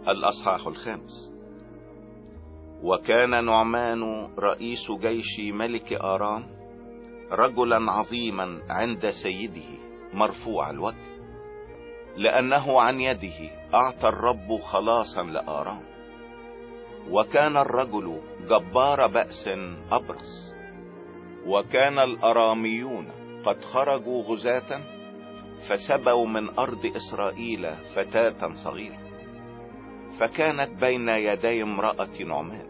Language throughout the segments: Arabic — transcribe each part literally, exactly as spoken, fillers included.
الأصحاح الخامس. وكان نعمان رئيس جيش ملك آرام رجلا عظيما عند سيده مرفوع الوجه، لأنه عن يده أعطى الرب خلاصا لآرام. وكان الرجل جبار بأس أبرص. وكان الأراميون قد خرجوا غزاة فسبوا من أرض إسرائيل فتاة صغيرة، فكانت بين يدي امرأة نعمان،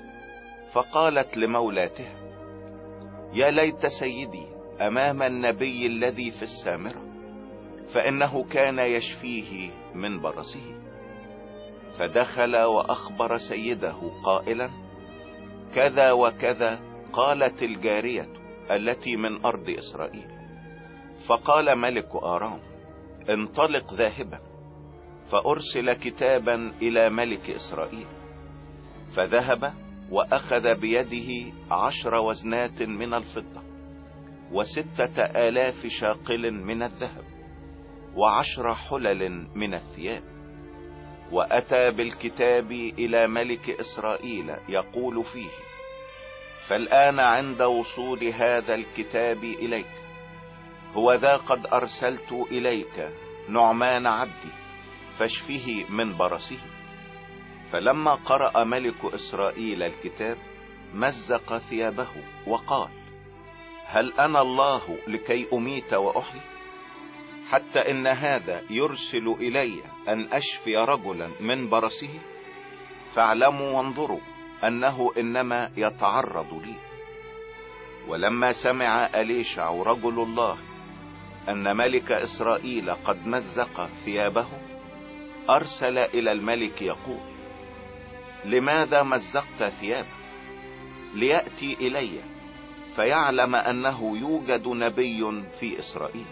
فقالت لمولاتها: يا ليت سيدي أمام النبي الذي في السامرة، فإنه كان يشفيه من برصه. فدخل وأخبر سيده قائلا: كذا وكذا قالت الجارية التي من أرض إسرائيل. فقال ملك آرام: انطلق ذاهبا. فأرسل كتابا إلى ملك إسرائيل، فذهب وأخذ بيده عشر وزنات من الفضة، وستة آلاف شاقل من الذهب، وعشر حلل من الثياب. وأتى بالكتاب إلى ملك إسرائيل يقول فيه: فالآن عند وصول هذا الكتاب إليك، هو ذا قد أرسلت إليك نعمان عبدي فاشفه من برصه. فلما قرأ ملك إسرائيل الكتاب مزق ثيابه وقال: هل أنا الله لكي أميت وأحيي؟ حتى إن هذا يرسل إلي أن أشفي رجلا من برصه؟ فاعلموا وانظروا أنه إنما يتعرض لي. ولما سمع أليشع رجل الله أن ملك إسرائيل قد مزق ثيابه، أرسل إلى الملك يقول: لماذا مزقت ثيابك؟ ليأتي إلي فيعلم أنه يوجد نبي في إسرائيل.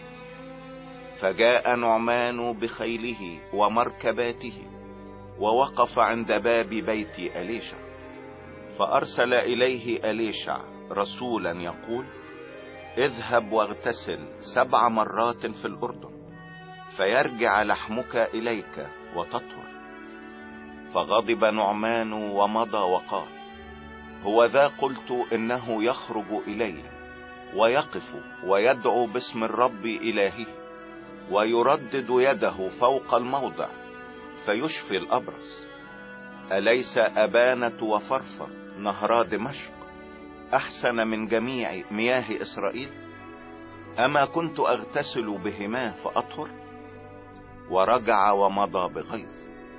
فجاء نعمان بخيله ومركباته ووقف عند باب بيت أليشع. فأرسل إليه أليشع رسولا يقول: اذهب واغتسل سبع مرات في الأردن، فيرجع لحمك إليك وتطهر. فغضب نعمان ومضى وقال: هو ذا قلت إنه يخرج إلي ويقف ويدعو باسم الرب إلهه، ويردد يده فوق الموضع فيشفي الأبرص. أليس أبانة وفرفر نهرا دمشق أحسن من جميع مياه إسرائيل؟ أما كنت أغتسل بهما فأطهر؟ ورجع ومضى بغيظ.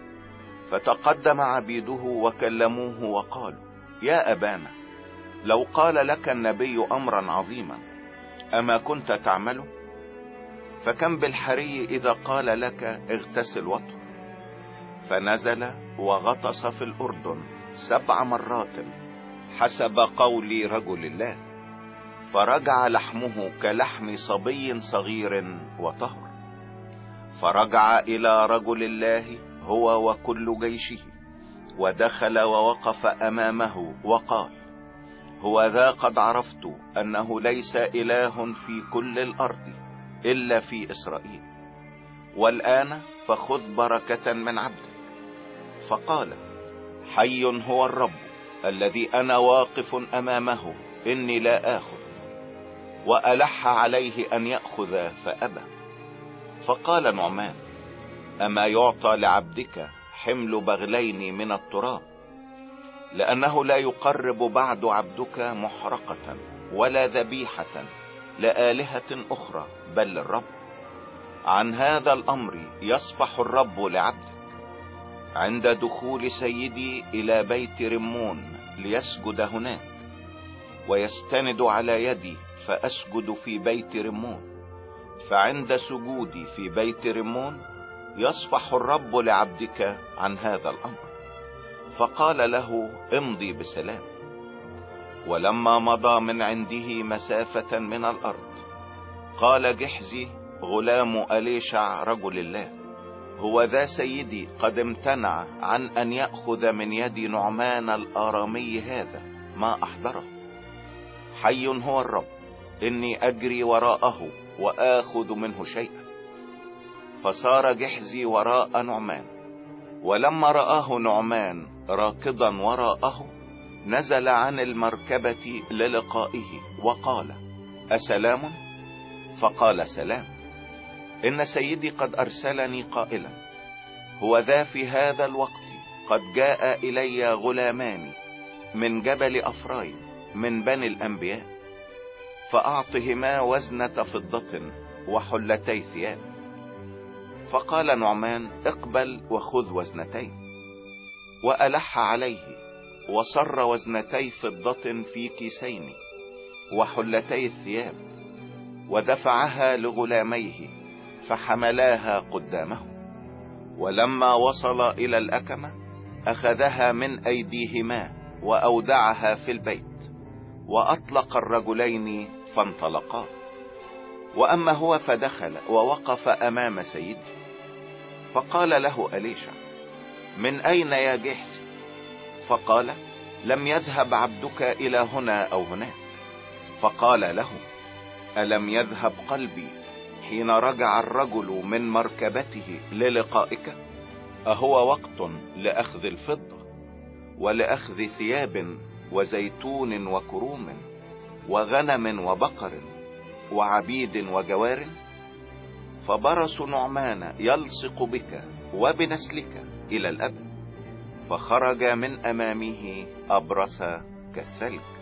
فتقدم عبيده وكلموه وقالوا: يا أبانا، لو قال لك النبي أمرا عظيما أما كنت تعمله؟ فكم بالحري إذا قال لك اغتسل واطهر؟ فنزل وغطس في الأردن سبع مرات حسب قول رجل الله، فرجع لحمه كلحم صبي صغير وطهر. فرجع إلى رجل الله هو وكل جيشه، ودخل ووقف أمامه وقال: هو ذا قد عرفت أنه ليس إله في كل الأرض إلا في إسرائيل، والآن فخذ بركة من عبدك. فقال: حي هو الرب الذي أنا واقف أمامه إني لا آخذ. وألح عليه أن يأخذ فأبى. فقال نعمان: أما يعطى لعبدك حمل بغلين من التراب؟ لأنه لا يقرب بعد عبدك محرقة ولا ذبيحة لآلهة أخرى بل للرب. عن هذا الأمر يصفح الرب لعبدك عند دخول سيدي إلى بيت رمون ليسجد هناك، ويستند على يدي فأسجد في بيت رمون. فعند سجودي في بيت رمون يصفح الرب لعبدك عن هذا الأمر. فقال له: امضي بسلام. ولما مضى من عنده مسافة من الأرض، قال جحزي غلام أليشع رجل الله: هو ذا سيدي قد امتنع عن أن يأخذ من يد نعمان الآرامي هذا ما أحضره. حي هو الرب إني أجري وراءه وآخذ منه شيئا. فصار جحزي وراء نعمان، ولما رآه نعمان راكضا وراءه نزل عن المركبة للقائه وقال: أسلام؟ فقال: سلام، إن سيدي قد أرسلني قائلا: هو ذا في هذا الوقت قد جاء إلي غلامان من جبل أفرايم من بني الأنبياء، فأعطهما وزنة فضة وحلتي ثياب. فقال نعمان: اقبل وخذ وزنتين. وألح عليه وصر وزنتي فضة في كيسين وحلتي الثياب، ودفعها لغلاميه فحملاها قدامه. ولما وصل إلى الأكمة أخذها من أيديهما وأودعها في البيت، وأطلق الرجلين فانطلقا. وأما هو فدخل ووقف أمام سيده، فقال له أليشع: من أين يا جحزي؟ فقال: لم يذهب عبدك إلى هنا أو هناك. فقال له: ألم يذهب قلبي حين رجع الرجل من مركبته للقائك؟ أهو وقت لأخذ الفضة ولأخذ ثياب وزيتون وكروم وغنم وبقر وعبيد وجوار؟ فبرس نعمان يلصق بك وبنسلك إلى الأبد. فخرج من أمامه أبرص كالثلج.